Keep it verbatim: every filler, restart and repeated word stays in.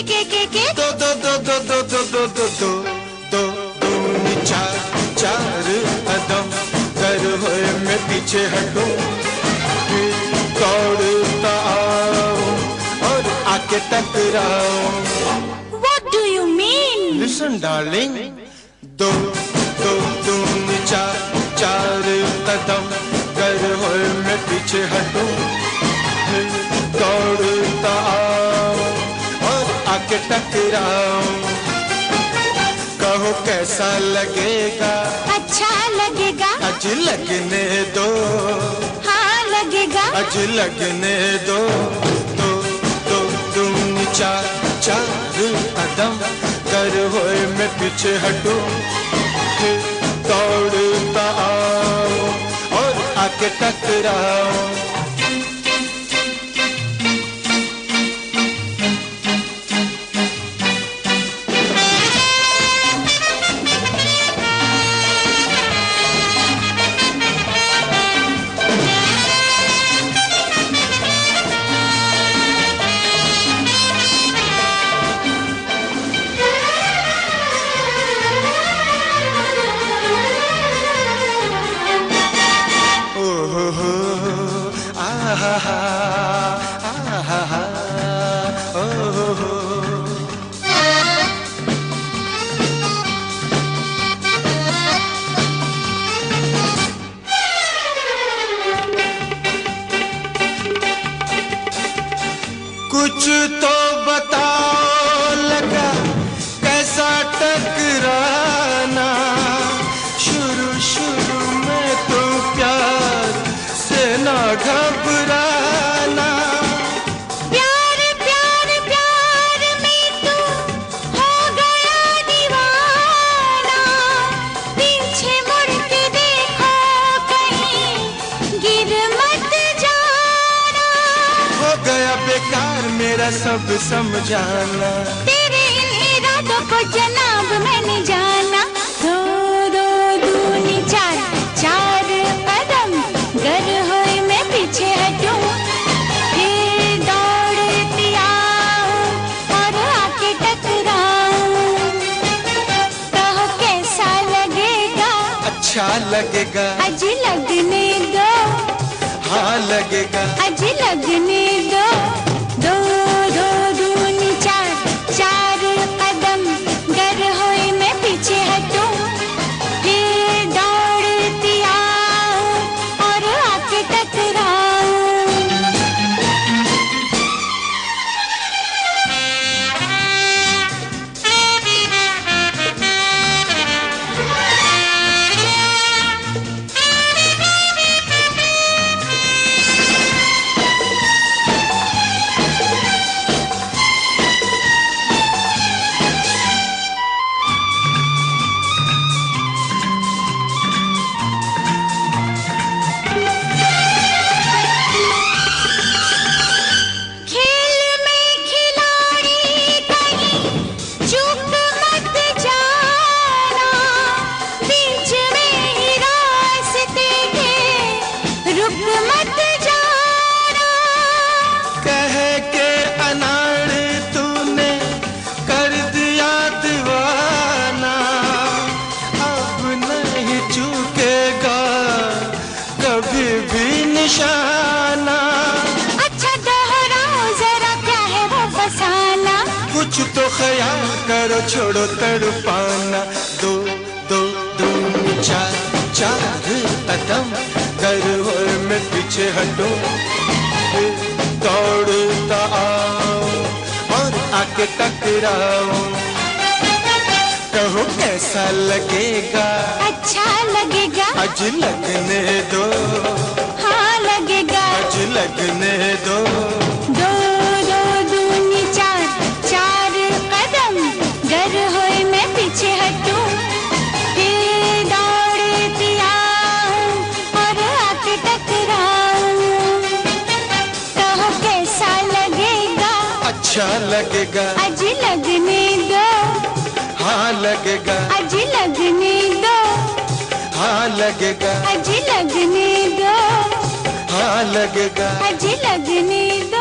के के के दो दो दो दो दो दो दो दो दो दो दूनी चार चार कदम कर होए मैं पीछे हटूं, दौड़ता आऊं और आके टकराऊं। What do you mean? Listen darling, दो दो दूनी चार चार कदम कर होए मैं पीछे हटूं, दौड़ता आऊं और आके टकराऊं। कहो कैसा लगेगा? अच्छा लगेगा। अज लगने दो, हाँ लगेगा। अज लगने दो, दो दो दूनी चार चार कदम कर होए मैं पीछे हटूं, दौड़ता आऊं और आके टकराऊं। कुछ तो बताओ लगा कैसा टकराना, शुरू शुरू में तो प्यार से ना घबराना। प्यार प्यार प्यार में तू हो गया दीवाना, पीछे मुड़ के देखो कहीं गिर मत जाना। हो गया बेकार मेरा सब समझाना, तेरे इन इरादों को जनाब मैंने जाना। दो दो दूनी चार चार कदम गर होए मैं पीछे हटूं, फिर दौड़ती आऊं और आके टकराऊं। कहो कैसा लगेगा? अच्छा लगेगा। अज लगने दो, हाँ लगेगा। अज लगने दो, दो दो दूनी चार चार कदम गर होए मैं पीछे हटूं, फिर दौड़ती आऊं और आके टकराऊं। अच्छा दोहराओ जरा क्या है वो फसाना, कुछ तो ख्याल करो छोड़ो तड़पाना। दो दो दूनी चार चार कदम कर होए मैं पीछे हटूं, दौड़ता आऊं और आके टकराऊं। कहो कैसा लगेगा? अच्छा लगेगा। अज लगने दो, हाँ लगेगा। अज लगने दो, दो दो दूनी चार चार कदम गर होए मैं पीछे हटूं, फिर दौड़ती आऊं और आके टकराऊं। कहो कैसा लगेगा? अच्छा लगेगा। अज लगने दो, हाँ लगेगा। अज लगने दो, हाँ लगेगा। अज लगने दो, हाँ लगेगा। अज लगने दो।